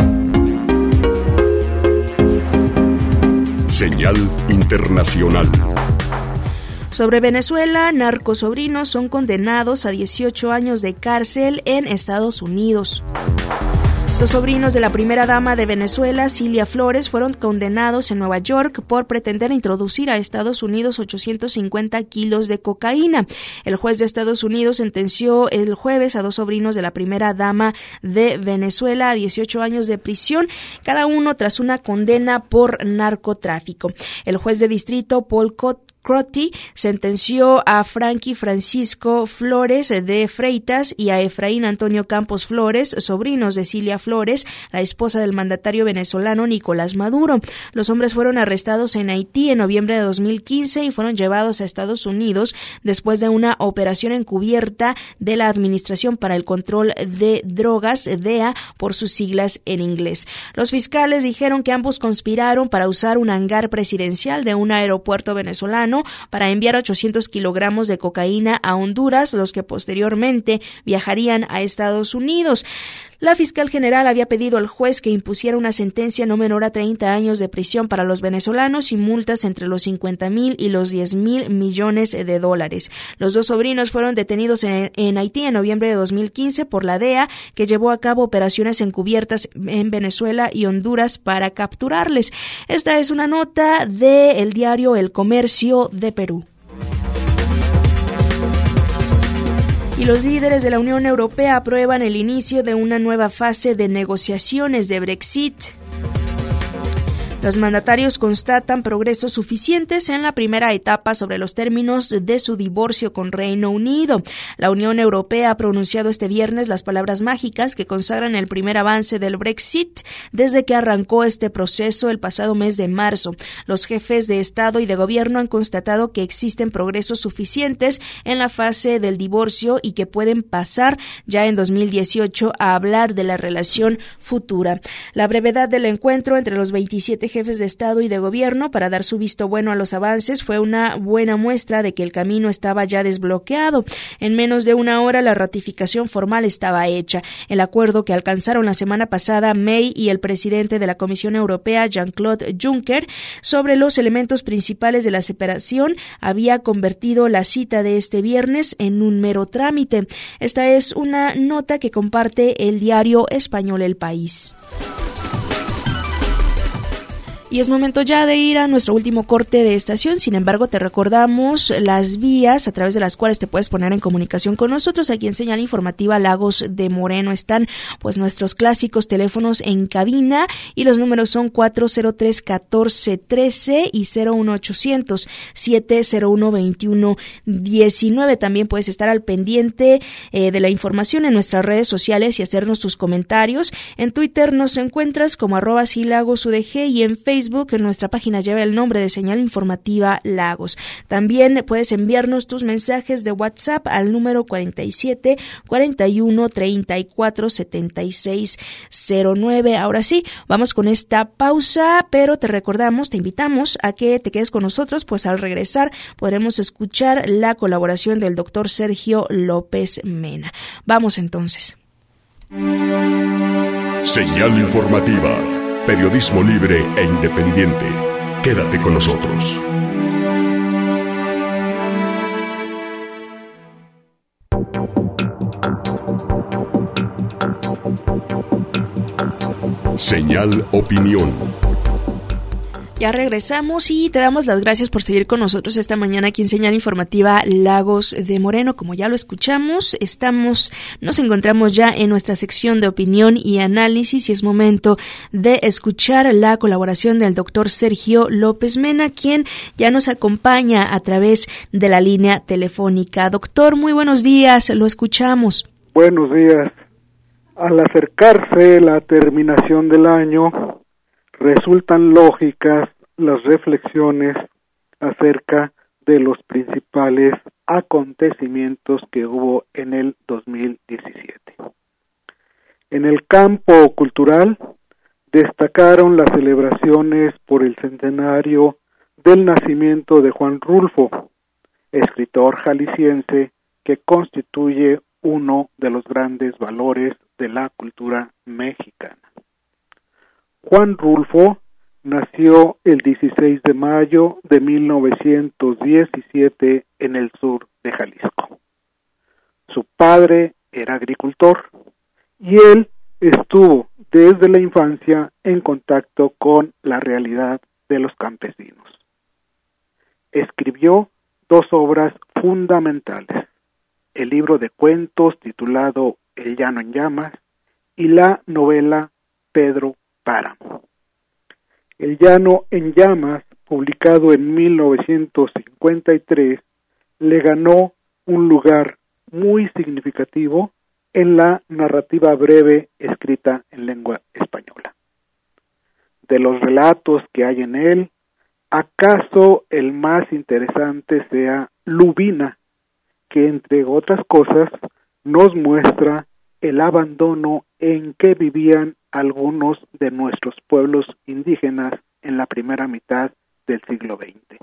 Señal internacional. Sobre Venezuela, narcosobrinos son condenados a dieciocho años de cárcel en Estados Unidos. Los sobrinos de la primera dama de Venezuela, Cilia Flores, fueron condenados en Nueva York por pretender introducir a Estados Unidos ochocientos cincuenta kilos de cocaína. El juez de Estados Unidos sentenció el jueves a dos sobrinos de la primera dama de Venezuela a dieciocho años de prisión, cada uno tras una condena por narcotráfico. El juez de distrito, Paul Cott Crotty, sentenció a Frankie Francisco Flores de Freitas y a Efraín Antonio Campos Flores, sobrinos de Cilia Flores, la esposa del mandatario venezolano Nicolás Maduro. Los hombres fueron arrestados en Haití en noviembre de dos mil quince y fueron llevados a Estados Unidos después de una operación encubierta de la Administración para el Control de Drogas, D E A, por sus siglas en inglés. Los fiscales dijeron que ambos conspiraron para usar un hangar presidencial de un aeropuerto venezolano para enviar ochocientos kilogramos de cocaína a Honduras, los que posteriormente viajarían a Estados Unidos. La fiscal general había pedido al juez que impusiera una sentencia no menor a treinta años de prisión para los venezolanos y multas entre los cincuenta mil y los diez mil millones de dólares. Los dos sobrinos fueron detenidos en, en Haití en noviembre de dos mil quince por la D E A, que llevó a cabo operaciones encubiertas en Venezuela y Honduras para capturarles. Esta es una nota del diario El Comercio de Perú. Y los líderes de la Unión Europea aprueban el inicio de una nueva fase de negociaciones de Brexit. Los mandatarios constatan progresos suficientes en la primera etapa sobre los términos de su divorcio con Reino Unido. La Unión Europea ha pronunciado este viernes las palabras mágicas que consagran el primer avance del Brexit desde que arrancó este proceso el pasado mes de marzo. Los jefes de Estado y de Gobierno han constatado que existen progresos suficientes en la fase del divorcio y que pueden pasar ya en dos mil dieciocho a hablar de la relación futura. La brevedad del encuentro entre los veintisiete jefes de Estado y de Gobierno para dar su visto bueno a los avances fue una buena muestra de que el camino estaba ya desbloqueado. En menos de una hora la ratificación formal estaba hecha. El acuerdo que alcanzaron la semana pasada May y el presidente de la Comisión Europea, Jean-Claude Juncker, sobre los elementos principales de la separación había convertido la cita de este viernes en un mero trámite. Esta es una nota que comparte el diario español El País. Y es momento ya de ir a nuestro último corte de estación. Sin embargo, te recordamos las vías a través de las cuales te puedes poner en comunicación con nosotros. Aquí en Señal Informativa Lagos de Moreno están pues nuestros clásicos teléfonos en cabina y los números son cuatro cero tres, catorce trece y cero uno ochocientos, siete cero uno, veintiuno diecinueve. También puedes estar al pendiente eh, de la información en nuestras redes sociales y hacernos tus comentarios. En Twitter nos encuentras como arroba silagosudg y en Facebook Facebook, en nuestra página lleva el nombre de Señal Informativa Lagos. También puedes enviarnos tus mensajes de WhatsApp al número cuarenta y siete, cuarenta y uno, treinta y cuatro, setenta y seis cero nueve. Ahora sí, vamos con esta pausa, pero te recordamos, te invitamos a que te quedes con nosotros, pues al regresar podremos escuchar la colaboración del doctor Sergio López Mena. Vamos entonces. Señal Informativa. Periodismo libre e independiente. Quédate con nosotros. Señal Opinión. Ya regresamos y te damos las gracias por seguir con nosotros esta mañana aquí en Señal Informativa Lagos de Moreno. Como ya lo escuchamos, estamos, nos encontramos ya en nuestra sección de opinión y análisis y es momento de escuchar la colaboración del doctor Sergio López Mena, quien ya nos acompaña a través de la línea telefónica. Doctor, muy buenos días, lo escuchamos. Buenos días. Al acercarse la terminación del año, resultan lógicas las reflexiones acerca de los principales acontecimientos que hubo en el dos mil diecisiete. En el campo cultural, destacaron las celebraciones por el centenario del nacimiento de Juan Rulfo, escritor jalisciense que constituye uno de los grandes valores de la cultura mexicana. Juan Rulfo nació el dieciséis de mayo de mil novecientos diecisiete en el sur de Jalisco. Su padre era agricultor y él estuvo desde la infancia en contacto con la realidad de los campesinos. Escribió dos obras fundamentales: el libro de cuentos titulado El llano en llamas y la novela Pedro Páramo. El llano en llamas, publicado en mil novecientos cincuenta y tres, le ganó un lugar muy significativo en la narrativa breve escrita en lengua española. De los relatos que hay en él, acaso el más interesante sea Lubina, que entre otras cosas nos muestra el abandono en que vivían algunos de nuestros pueblos indígenas en la primera mitad del siglo veinte.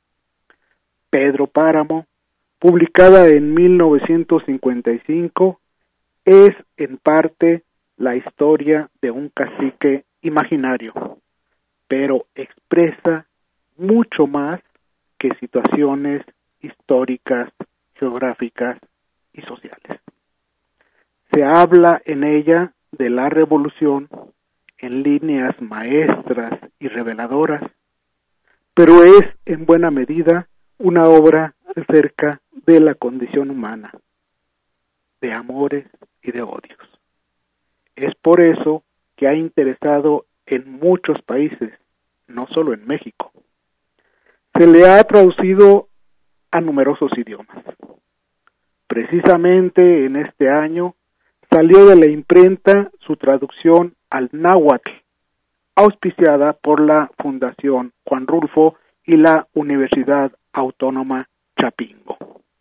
Pedro Páramo, publicada en mil novecientos cincuenta y cinco, es en parte la historia de un cacique imaginario, pero expresa mucho más que situaciones históricas, geográficas y sociales. Se habla en ella de la revolución en líneas maestras y reveladoras, pero es en buena medida una obra acerca de la condición humana, de amores y de odios. Es por eso que ha interesado en muchos países, no solo en México. Se le ha traducido a numerosos idiomas. Precisamente en este año salió de la imprenta su traducción al náhuatl, auspiciada por la Fundación Juan Rulfo y la Universidad Autónoma Chapingo.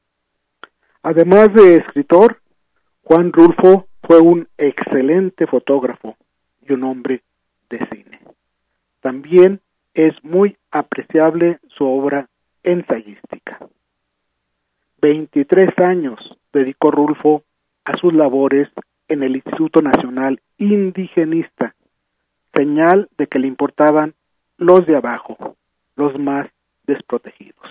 Además de escritor, Juan Rulfo fue un excelente fotógrafo y un hombre de cine. También es muy apreciable su obra ensayística. veintitrés años dedicó Rulfo a sus labores en el Instituto Nacional Indigenista, señal de que le importaban los de abajo, los más desprotegidos.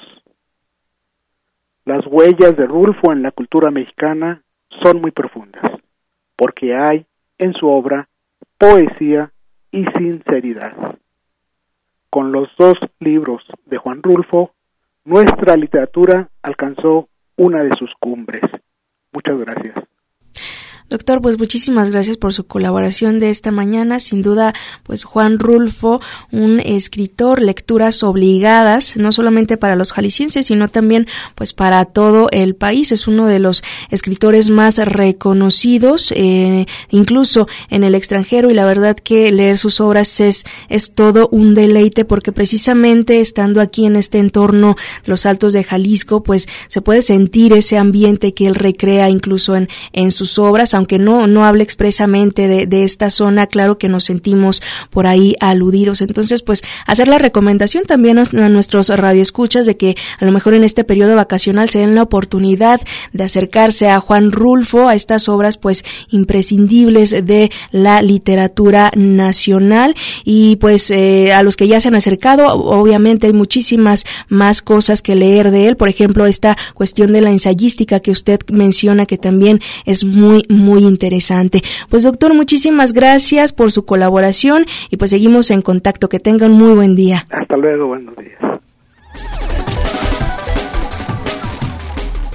Las huellas de Rulfo en la cultura mexicana son muy profundas, porque hay en su obra poesía y sinceridad. Con los dos libros de Juan Rulfo, nuestra literatura alcanzó una de sus cumbres. Muchas gracias. Doctor, pues muchísimas gracias por su colaboración de esta mañana. Sin duda, pues Juan Rulfo, un escritor, lecturas obligadas, no solamente para los jaliscienses, sino también pues para todo el país. Es uno de los escritores más reconocidos, eh, incluso en el extranjero, y la verdad que leer sus obras es, es todo un deleite, porque precisamente estando aquí en este entorno de los Altos de Jalisco, pues se puede sentir ese ambiente que él recrea incluso en, en sus obras. Aunque no, no hable expresamente de, de esta zona, claro que nos sentimos por ahí aludidos. Entonces, pues, hacer la recomendación también a, a nuestros radioescuchas de que a lo mejor en este periodo vacacional se den la oportunidad de acercarse a Juan Rulfo, a estas obras, pues, imprescindibles de la literatura nacional. Y, pues, eh, a los que ya se han acercado, obviamente hay muchísimas más cosas que leer de él. Por ejemplo, esta cuestión de la ensayística que usted menciona, que también es muy, muy muy interesante. Pues doctor, muchísimas gracias por su colaboración y pues seguimos en contacto. Que tengan muy buen día. Hasta luego, buenos días.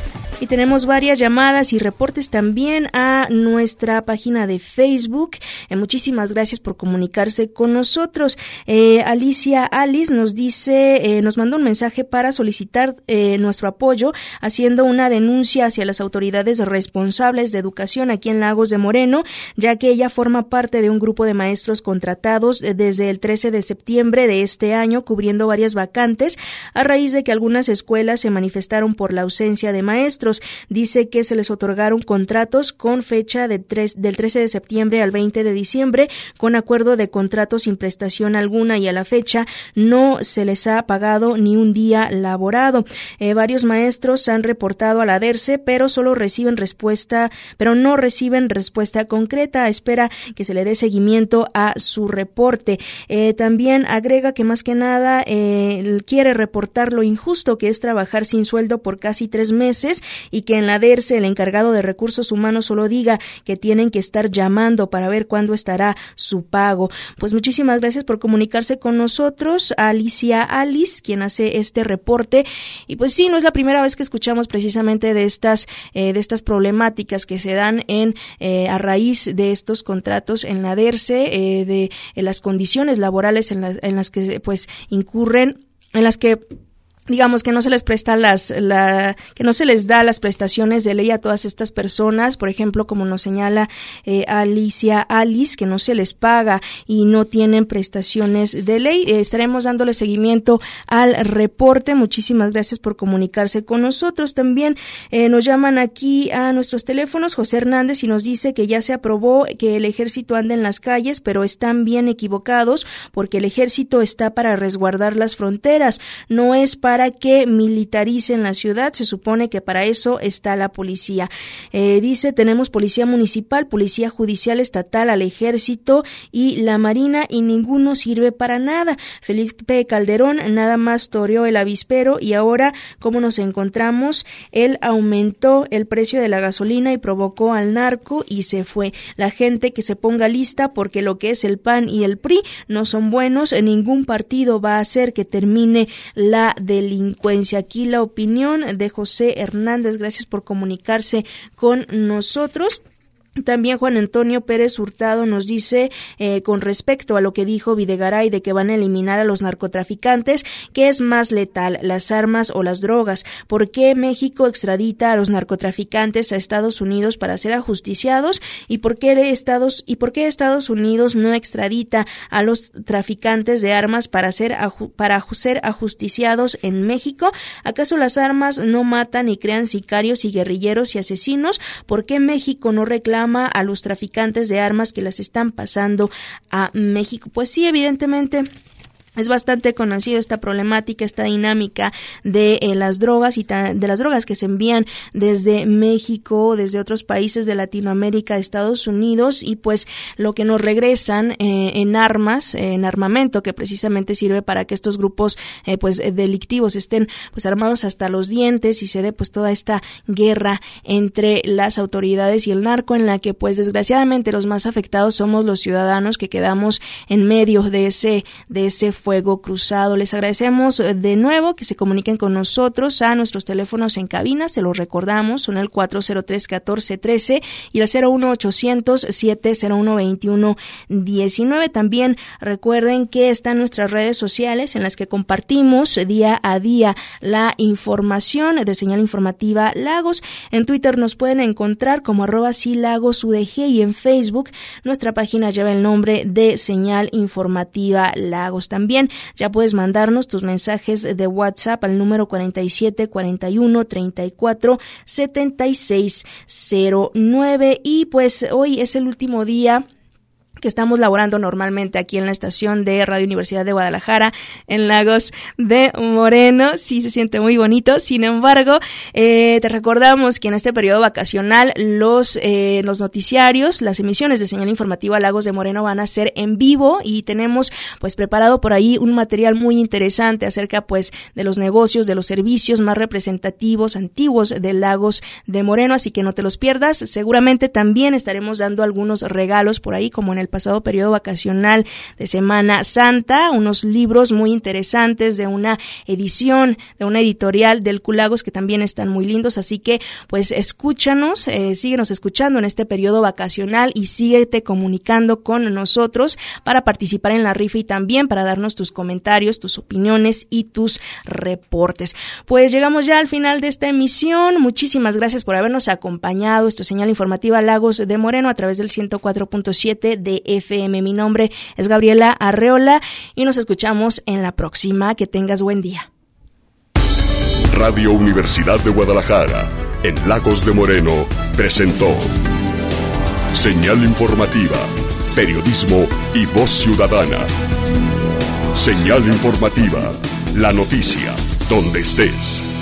Y tenemos varias llamadas y reportes también a nuestra página de Facebook. Eh, muchísimas gracias por comunicarse con nosotros. Eh, Alicia Alice nos dice, eh, nos mandó un mensaje para solicitar eh, nuestro apoyo, haciendo una denuncia hacia las autoridades responsables de educación aquí en Lagos de Moreno, ya que ella forma parte de un grupo de maestros contratados desde el trece de septiembre de este año, cubriendo varias vacantes a raíz de que algunas escuelas se manifestaron por la ausencia de maestros. Dice que se les otorgaron contratos con fecha de tres, del trece de septiembre al veinte de diciembre, con acuerdo de contrato sin prestación alguna, y a la fecha no se les ha pagado ni un día laborado. Eh, varios maestros han reportado a la DERCE, pero solo reciben respuesta, pero no reciben respuesta concreta. Espera que se le dé seguimiento a su reporte. Eh, también agrega que más que nada eh, quiere reportar lo injusto que es trabajar sin sueldo por casi tres meses y que en la DERCE el encargado de recursos humanos solo diga que tienen que estar llamando para ver cuándo estará su pago. Pues muchísimas gracias por comunicarse con nosotros, Alicia Alice, quien hace este reporte. Y pues sí, no es la primera vez que escuchamos precisamente de estas eh, de estas problemáticas que se dan en eh, a raíz de estos contratos en la DERCE, eh, de en las condiciones laborales en, la, en las que pues incurren, en las que digamos que no se les presta las, la, que no se les da las prestaciones de ley a todas estas personas, por ejemplo, como nos señala eh, Alicia Alice, que no se les paga y no tienen prestaciones de ley. Eh, estaremos dándole seguimiento al reporte. Muchísimas gracias por comunicarse con nosotros. También eh, nos llaman aquí a nuestros teléfonos José Hernández y nos dice que ya se aprobó que el ejército ande en las calles, pero están bien equivocados porque el ejército está para resguardar las fronteras, no es para para que militaricen la ciudad. Se supone que para eso está la policía. Eh, dice, tenemos policía municipal, policía judicial estatal, al ejército y la marina, y ninguno sirve para nada. Felipe Calderón nada más toreó el avispero y ahora, ¿cómo nos encontramos? Él aumentó el precio de la gasolina y provocó al narco y se fue. La gente que se ponga lista, porque lo que es el P A N y el P R I no son buenos. Ningún partido va a hacer que termine la delincuencia. Aquí la opinión de José Hernández. Gracias por comunicarse con nosotros. También Juan Antonio Pérez Hurtado nos dice, eh, con respecto a lo que dijo Videgaray de que van a eliminar a los narcotraficantes, ¿qué es más letal, las armas o las drogas? ¿Por qué México extradita a los narcotraficantes a Estados Unidos para ser ajusticiados? ¿Y por qué Estados, y por qué Estados Unidos no extradita a los traficantes de armas para ser, aju, para ser ajusticiados en México? ¿Acaso las armas no matan y crean sicarios y guerrilleros y asesinos? ¿Por qué México no reclama a los traficantes de armas que las están pasando a México? Pues sí, evidentemente es bastante conocida esta problemática, esta dinámica de eh, las drogas y ta- de las drogas que se envían desde México, desde otros países de Latinoamérica, Estados Unidos, y pues lo que nos regresan eh, en armas, eh, en armamento, que precisamente sirve para que estos grupos eh, pues delictivos estén pues armados hasta los dientes y se dé pues toda esta guerra entre las autoridades y el narco, en la que pues desgraciadamente los más afectados somos los ciudadanos que quedamos en medio de ese de ese fuego cruzado. Les agradecemos de nuevo que se comuniquen con nosotros a nuestros teléfonos en cabina, se los recordamos, son el cuatro cero tres, catorce trece y el cero uno ochocientos, siete cero uno, veintiuno diecinueve. También recuerden que están nuestras redes sociales en las que compartimos día a día la información de Señal Informativa Lagos. En Twitter nos pueden encontrar como arroba sí Lagos U D G y en Facebook nuestra página lleva el nombre de Señal Informativa Lagos. También ya puedes mandarnos tus mensajes de WhatsApp al número cuarenta y siete, cuarenta y uno, treinta y cuatro, setenta y seis cero nueve. Y pues hoy es el último día que estamos laborando normalmente aquí en la estación de Radio Universidad de Guadalajara, en Lagos de Moreno. Sí, se siente muy bonito. Sin embargo, eh, te recordamos que en este periodo vacacional los, eh, los noticiarios, las emisiones de Señal Informativa Lagos de Moreno van a ser en vivo y tenemos pues preparado por ahí un material muy interesante acerca pues de los negocios, de los servicios más representativos, antiguos de Lagos de Moreno, así que no te los pierdas. Seguramente también estaremos dando algunos regalos por ahí, como en el pasado periodo vacacional de Semana Santa, unos libros muy interesantes de una edición, de una editorial del Culagos que también están muy lindos, así que pues escúchanos, eh, síguenos escuchando en este periodo vacacional y síguete comunicando con nosotros para participar en la rifa y también para darnos tus comentarios, tus opiniones y tus reportes. Pues llegamos ya al final de esta emisión. Muchísimas gracias por habernos acompañado. Esto es Señal Informativa Lagos de Moreno a través del ciento cuatro punto siete de F M. Mi nombre es Gabriela Arreola y nos escuchamos en la próxima. Que tengas buen día. Radio Universidad de Guadalajara, en Lagos de Moreno, presentó Señal Informativa, periodismo y voz ciudadana. Señal Informativa, la noticia, donde estés.